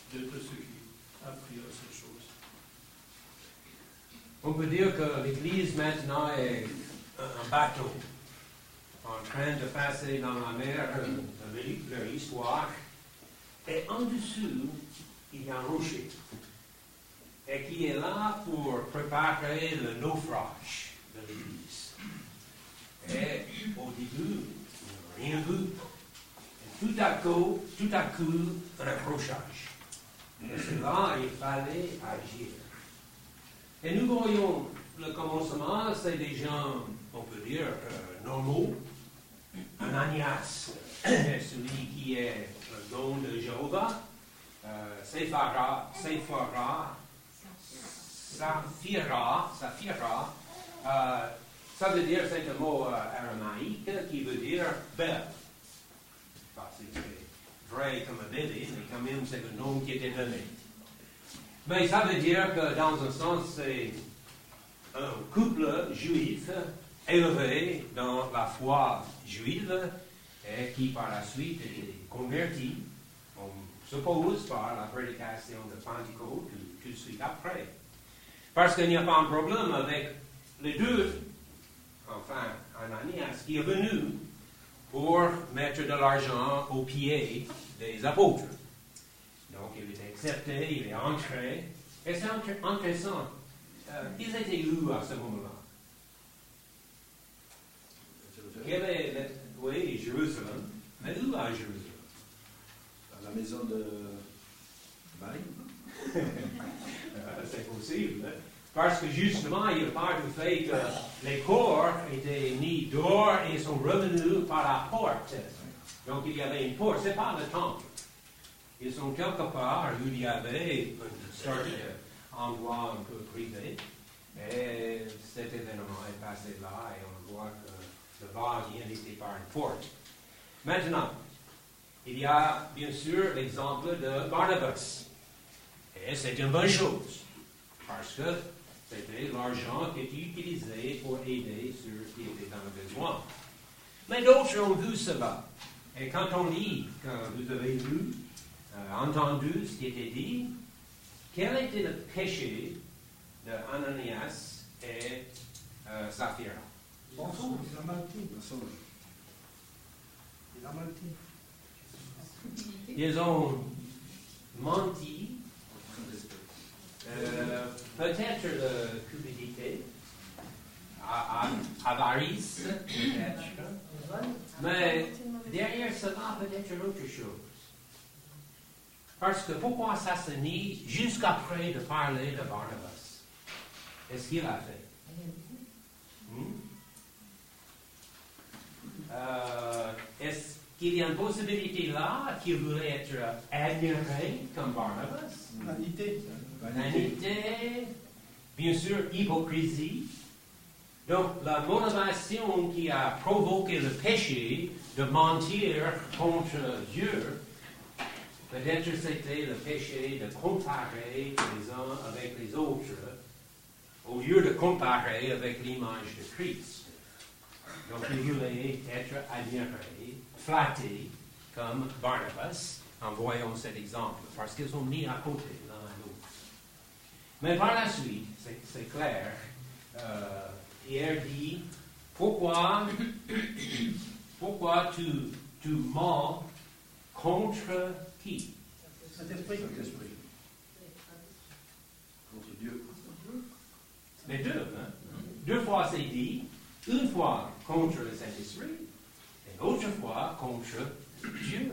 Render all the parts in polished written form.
de tout ce qui a pris à ces choses. On peut dire que l'Église maintenant est un bateau en train de passer dans la mer de leur histoire. Et en dessous, il y a un rocher. Et qui est là pour préparer le naufrage de l'Église. Et au début, il n'y a rien vu. Et tout à coup, un accrochage. Et c'est là qu'il fallait agir. Et nous voyons le commencement, c'est des gens, on peut dire, normaux. Ananias, celui qui est le don de Jéhovah. Séphira, Saphira, ça veut dire, c'est un mot aramaïque qui veut dire belle. C'est vrai comme un bébé, mais quand même c'est le nom qui était donné. Mais ça veut dire que dans un sens, c'est un couple juif élevé dans la foi juive et qui par la suite est converti, on suppose, par la prédication de Pentecôte tout de suite après. Parce qu'il n'y a pas un problème avec les deux, enfin, Ananias, qui est venu pour mettre de l'argent aux pieds des apôtres. Donc, il est accepté, il est entré. Et c'est intéressant. Ils étaient où à ce moment-là? Oui, Jérusalem. Mais où à Jérusalem? À la maison de Marie. C'est possible. Parce que justement, il part du fait que les corps étaient mis dehors et sont revenus par la porte. Donc il y avait une porte, ce n'est pas le temple. Ils sont quelque part où il y avait une sorte d'endroit un peu privé. Et cet événement est passé là et on voit que le va-et-vient était par une porte. Maintenant, il y a bien sûr l'exemple de Barnabas. Et c'est une bonne chose. Parce que c'était l'argent qui était utilisé pour aider ceux qui étaient dans le besoin. Mais d'autres ont vu cela. Et quand on lit, quand vous avez lu, entendu ce qui était dit, quel était le péché de Ananias et Saphira? Mensonge, il a menti. Il a menti. Ils ont menti. Peut-être cupidité, avarice, peut-être. Mais derrière cela, peut-être autre chose. Parce que pourquoi ça se nie jusqu'après de parler de Barnabas? Est-ce qu'il a fait? Est-ce qu'il y a une possibilité là qu'il voulait être admiré comme Barnabas? Vanité. Vanité, bien sûr, hypocrisie. Donc, la motivation qui a provoqué le péché de mentir contre Dieu, peut-être c'était le péché de comparer les uns avec les autres, au lieu de comparer avec l'image de Christ. Donc, il voulait être admiré, flatté, comme Barnabas, en voyant cet exemple, parce qu'ils sont mis à côté l'un à l'autre. Mais par la suite, c'est clair, Pierre dit, pourquoi tu mens contre qui? Saint-Esprit. Contre Dieu. Les deux, hein? Deux fois c'est dit, une fois contre le Saint-Esprit, et l'autre fois contre Dieu.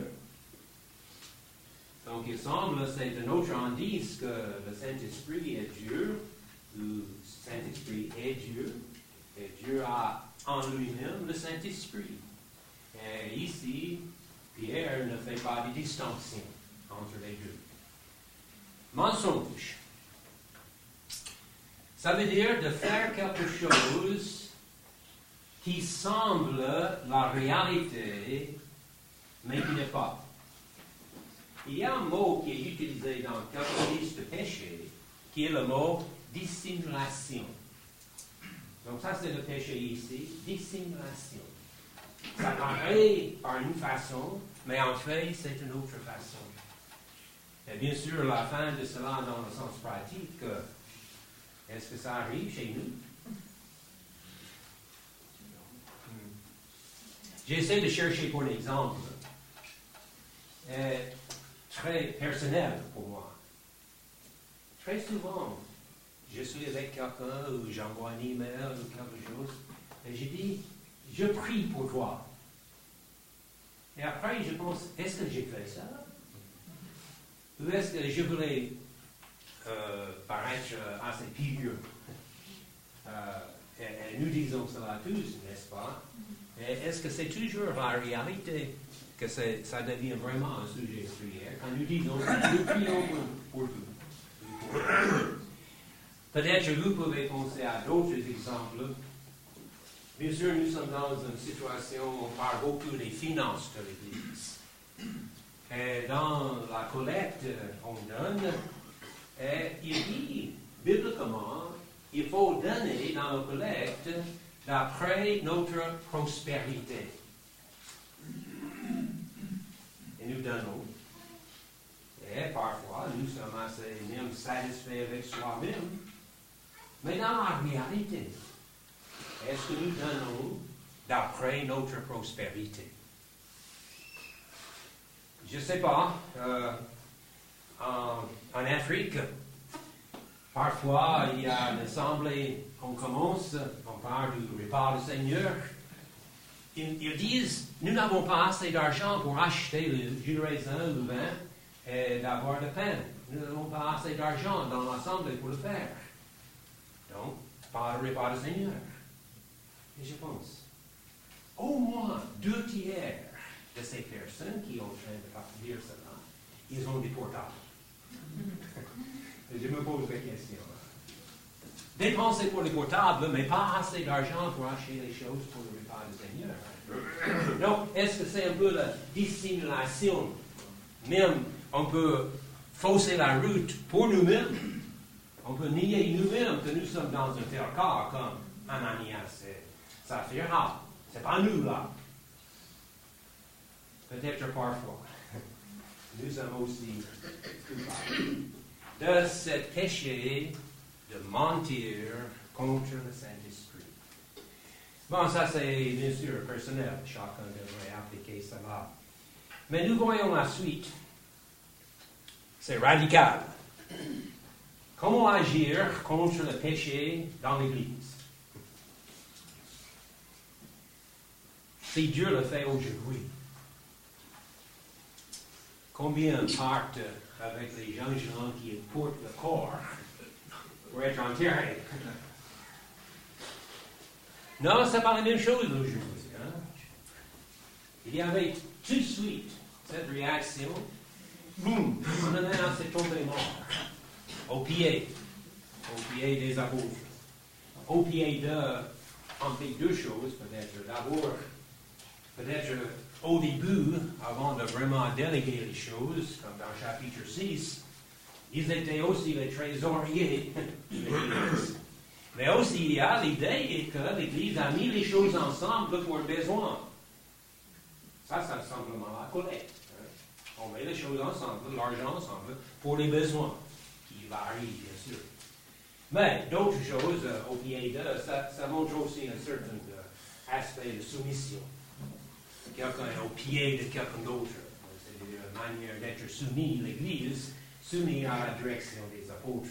Donc il semble, c'est un autre indice que le Saint-Esprit est Dieu, ou le Saint-Esprit est Dieu, et Dieu a en lui-même le Saint-Esprit. Et ici, Pierre ne fait pas de distinction entre les deux. Mensonge. Ça veut dire de faire quelque chose qui semble la réalité, mais qui n'est pas. Il y a un mot qui est utilisé dans quelques listes de péché, qui est le mot dissimulation. Donc ça, c'est le péché ici, dissimulation. Ça paraît par une façon, mais en fait, c'est une autre façon. Et bien sûr, la fin de cela dans le sens pratique, est-ce que ça arrive chez nous? J'essaie de chercher pour un exemple très personnel pour moi. Très souvent, je suis avec quelqu'un ou j'envoie un email ou quelque chose et je dis, je prie pour toi. Et après, je pense, est-ce que j'ai fait ça? Ou est-ce que je voulais paraître assez pieux? Et nous disons cela tous, n'est-ce pas? Et est-ce que c'est toujours la réalité que ça devient vraiment un sujet de prière quand nous disons, nous prions pour vous? Peut-être que vous pouvez penser à d'autres exemples. Bien sûr, nous sommes dans une situation où on parle beaucoup des finances de l'Église. Et dans la collecte, on donne, et il dit, bibliquement, il faut donner dans la collecte d'après notre prospérité. Et nous donnons. Et parfois, nous sommes assez même satisfaits avec soi-même. Mais dans la réalité, est-ce que nous donnons d'après notre prospérité? Je ne sais pas. En Afrique, parfois, il y a l'assemblée, on commence, on parle du repas du Seigneur. Ils disent, nous n'avons pas assez d'argent pour acheter le jus de raisin, le vin, et d'avoir le pain. Nous n'avons pas assez d'argent dans l'assemblée pour le faire. Donc, pas de repas du Seigneur. Et je pense, au moins 2 tiers de ces personnes qui sont en train de dire cela, ils ont des portables. Et je me pose la question. Dépenser pour les portables, mais pas assez d'argent pour acheter les choses pour le repas du Seigneur. Donc, est-ce que c'est un peu la dissimulation? Même, on peut fausser la route pour nous-mêmes. On peut nier nous-mêmes que nous sommes dans un tel cas comme Ananias et Saphira. C'est pas nous, là. Peut-être parfois. Nous sommes aussi coupables de ce péché de mentir contre le Saint-Esprit. Bon, ça c'est bien sûr personnel. Chacun devrait appliquer cela. Mais nous voyons la suite. C'est radical. Comment agir contre le péché dans l'Église? Si Dieu le fait aujourd'hui, combien partent avec les jeunes gens qui portent le corps pour être enterrés? Non, ce n'est pas la même chose aujourd'hui. Hein? Il y avait tout de suite cette réaction. Boum! Ananias est tombé mort. Au pied des apôtres. Au pied on fait 2 choses peut-être. D'abord, peut-être au début, avant de vraiment déléguer les choses, comme dans chapitre 6, ils étaient aussi les trésoriers de l'Église. Mais aussi, il y a l'idée que l'Église a mis les choses ensemble pour un besoin. Ça c'est simplement la collecte. Hein? On met les choses ensemble, l'argent ensemble, pour les besoins, qui varient, bien sûr. Mais d'autres choses, au pied de, ça montre aussi un certain aspect de soumission. Quelqu'un est au pied de quelqu'un d'autre. C'est une manière d'être soumis, l'Église, soumis à la direction des apôtres.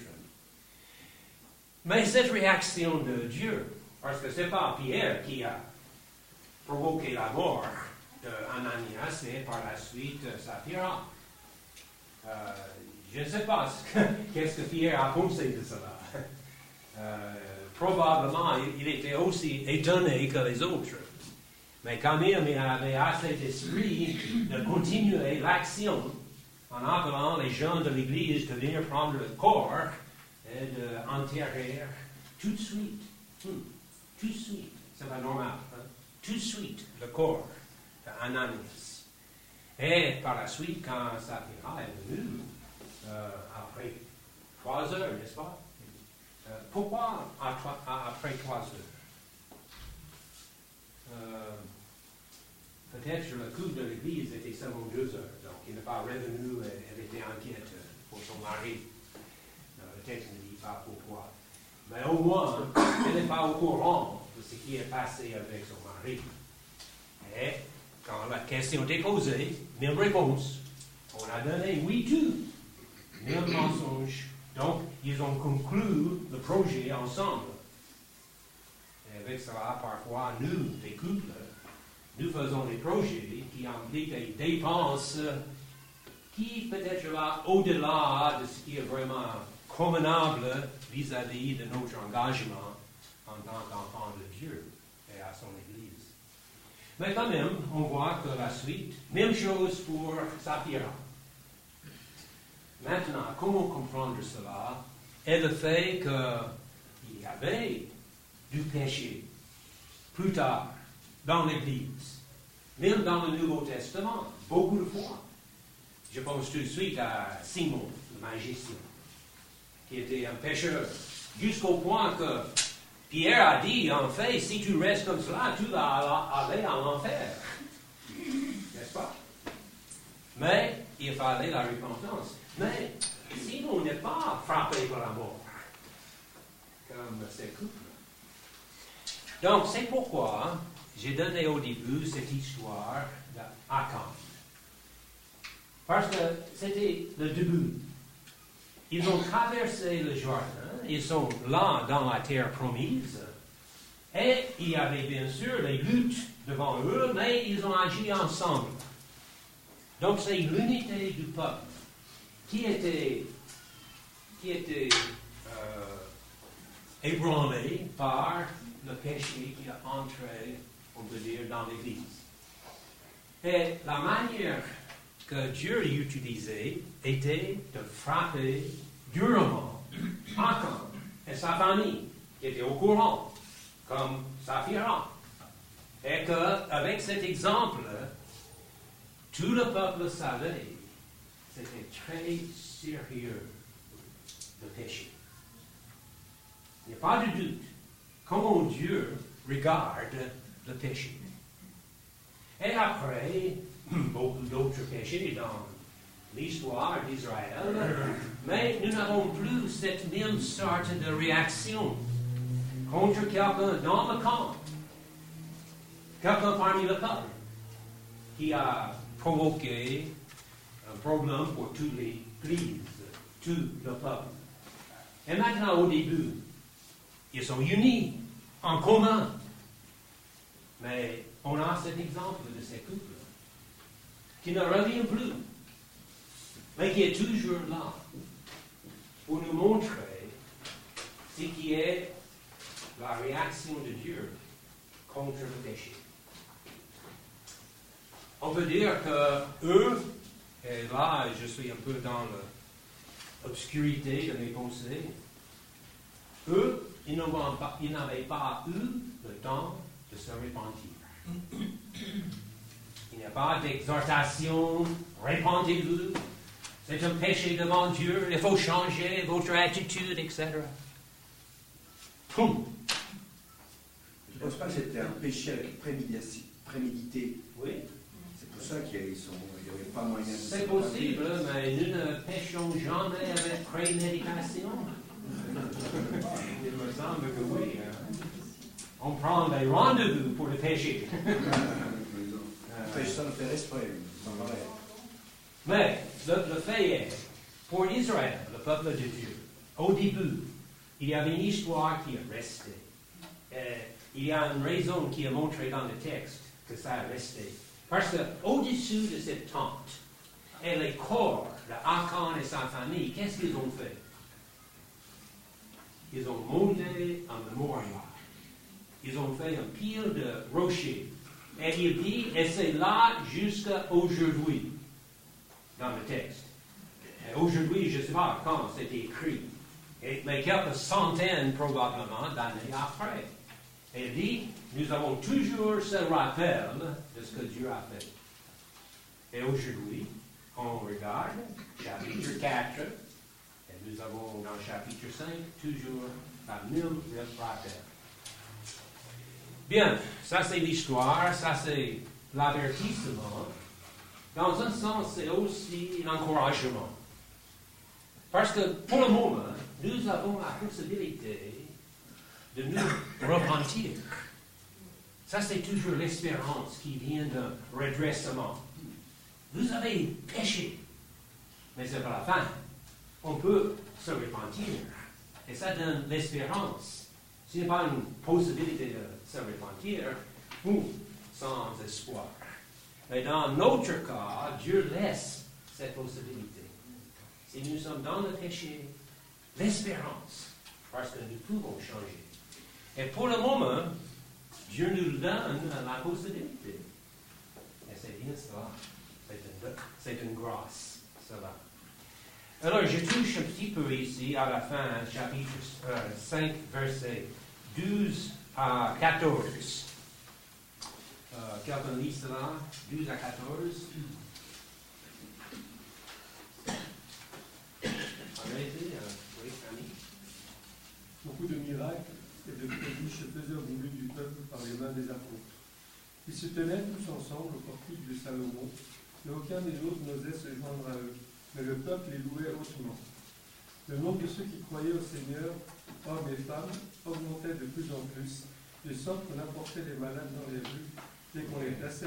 Mais cette réaction de Dieu, parce que ce n'est pas Pierre qui a provoqué la mort d'Ananias, mais par la suite Saphira. Je ne sais pas qu'est-ce que Pierre a pensé de cela. Probablement, il était aussi étonné que les autres. Mais quand même, il avait assez d'esprit de continuer l'action en appelant les gens de l'Église de venir prendre le corps et d'enterrer tout de suite. Tout de suite. C'est pas normal. Hein? Tout de suite, le corps d'Ananias. Et par la suite, quand Saphira est venu, après 3 heures, n'est-ce pas? Pourquoi après 3 heures? Peut-être le coup de l'Église était seulement 2 heures, donc il n'est pas revenu, elle était inquiète mari. Le texte ne dit pas pourquoi. Mais au moins, elle n'est pas au courant de ce qui est passé avec son mari. Et quand la question est posée, même réponse. On a donné oui tout. Même mensonge. Donc, ils ont conclu le projet ensemble. Et avec cela, parfois, nous, les couples, nous faisons des projets qui impliquent des dépenses qui peut-être va au-delà de ce qui est vraiment convenable vis-à-vis de notre engagement en tant qu'enfant de Dieu et à son Église. Mais quand même, on voit que la suite, même chose pour Saphira. Maintenant, comment comprendre cela? Et le fait qu'il y avait du péché plus tard dans l'Église, même dans le Nouveau Testament, beaucoup de fois. Je pense tout de suite à Simon, le magicien, qui était un pécheur, jusqu'au point que Pierre a dit, en fait, si tu restes comme cela, tu vas aller en enfer. N'est-ce pas? Mais il fallait la repentance. Mais Simon n'est pas frappé par la mort, comme ces couples. Donc, c'est pourquoi j'ai donné au début cette histoire d'Akan. Parce que c'était le début. Ils ont traversé le Jourdain, ils sont là dans la terre promise, et il y avait bien sûr les luttes devant eux, mais ils ont agi ensemble. Donc c'est l'unité du peuple qui était ébranlée par le péché qui a entré, on peut dire, dans l'Église. Et la manière que Dieu utilisait était de frapper durement Akan et sa famille, qui étaient au courant, comme Saphira. Et qu'avec cet exemple, tout le peuple savait que c'était très sérieux le péché. Il n'y a pas de doute comment Dieu regarde le péché. Et après, beaucoup d'autres péchés dans l'histoire d'Israël, mais nous n'avons plus cette même sorte de réaction contre quelqu'un dans le camp, quelqu'un parmi le peuple, qui a provoqué un problème pour toute l'Église, tout le peuple. Et maintenant, au début, ils sont unis, en commun. Mais on a cet exemple de ces couples qui ne revient plus, mais qui est toujours là pour nous montrer ce qui est la réaction de Dieu contre le péché. On peut dire que eux, et là je suis un peu dans l'obscurité de mes pensées, eux, ils n'avaient pas eu le temps de se repentir. Il n'y a pas d'exhortation, répentez-vous, c'est un péché devant Dieu, il faut changer votre attitude, etc. Poum! Je ne pense pas que c'était un péché avec prémédité. Oui. C'est pour ça qu'il n'y avait pas moyen de... C'est possible, mais nous ne péchons jamais avec préméditation. Il me semble que oui. On prend des rendez-vous pour le péché. On pêche sans le faire exprès. Mais le fait est, pour Israël, le peuple de Dieu, au début, il y avait une histoire qui est restée. Il y a une raison qui est montrée dans le texte que ça est resté. Parce qu'au-dessus de cette tente, et les corps de Akan et sa famille, qu'est-ce qu'ils ont fait? Ils ont monté un mémorial. Ils ont fait un pile de rochers. Et il dit, et c'est là jusqu'à aujourd'hui, dans le texte. Et aujourd'hui, je ne sais pas quand c'était écrit, mais quelques centaines probablement d'années après. Et il dit, nous avons toujours ce rappel de ce que Dieu a fait. Et aujourd'hui, on regarde chapitre 4, et nous avons dans chapitre 5 toujours la même rappel. Bien, ça c'est l'histoire, ça c'est l'avertissement. Dans un sens, c'est aussi l'encouragement. Parce que pour le moment, nous avons la possibilité de nous repentir. Ça, c'est toujours l'espérance qui vient d'un redressement. Vous avez péché, mais c'est pas la fin. On peut se repentir. Et ça donne l'espérance. Ce n'est pas une possibilité de se repentir ou sans espoir. Mais dans notre cas, Dieu laisse cette possibilité. Si nous sommes dans le péché, l'espérance, parce que nous pouvons changer. Et pour le moment, Dieu nous donne la possibilité. Et c'est bien cela. C'est une grâce, cela. Alors, je touche un petit peu ici, à la fin, chapitre 5, versets 12 à 14. Quelqu'un lit cela? 12 à 14. Oui, Fanny. Beaucoup de miracles et de prodiges se faisaient au milieu du peuple par les mains des apôtres. Ils se tenaient tous ensemble au portique de Salomon, mais aucun des autres n'osait se joindre à eux, mais le peuple les louait hautement. Le nombre de ceux qui croyaient au Seigneur, hommes et femmes, augmentait de plus en plus, de sorte qu'on apportait les malades dans les rues dès qu'on les plaçait.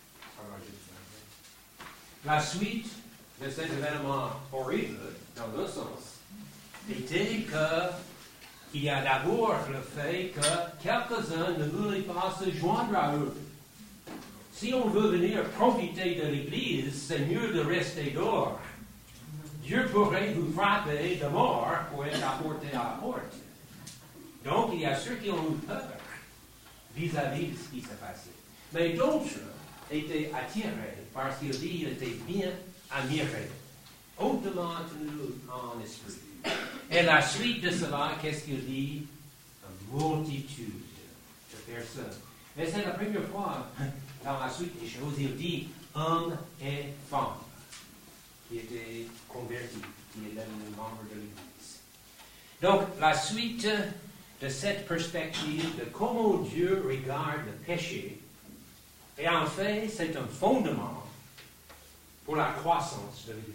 La suite de cet événement horrible, dans le sens, était qu'il y a d'abord le fait que quelques-uns ne voulaient pas se joindre à eux. Si on veut venir profiter de l'Église, c'est mieux de rester dehors. Dieu pourrait vous frapper de mort pour être apporté à la porte. Donc, il y a ceux qui ont eu peur vis-à-vis de ce qui s'est passé. Mais d'autres étaient attirés parce qu'ils étaient bien admirés, hautement tenus en esprit. Et la suite de cela, qu'est-ce qu'il dit? Une multitude de personnes. Mais c'est la première fois, dans la suite des choses, il dit hommes et femmes qui étaient convertis, qui étaient membres de l'Église. Donc, la suite de cette perspective de comment Dieu regarde le péché, et en fait, c'est un fondement pour la croissance de l'Église.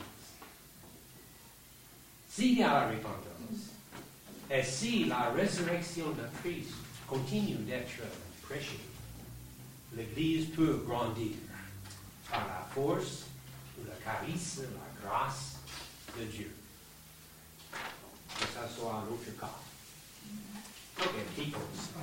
S'il y a la repentance, et si la résurrection de Christ continue d'être prêchée, l'Église peut grandir par la force, le charisme, la grâce de Dieu. Que ça soit un autre cas. Ok, petite pause.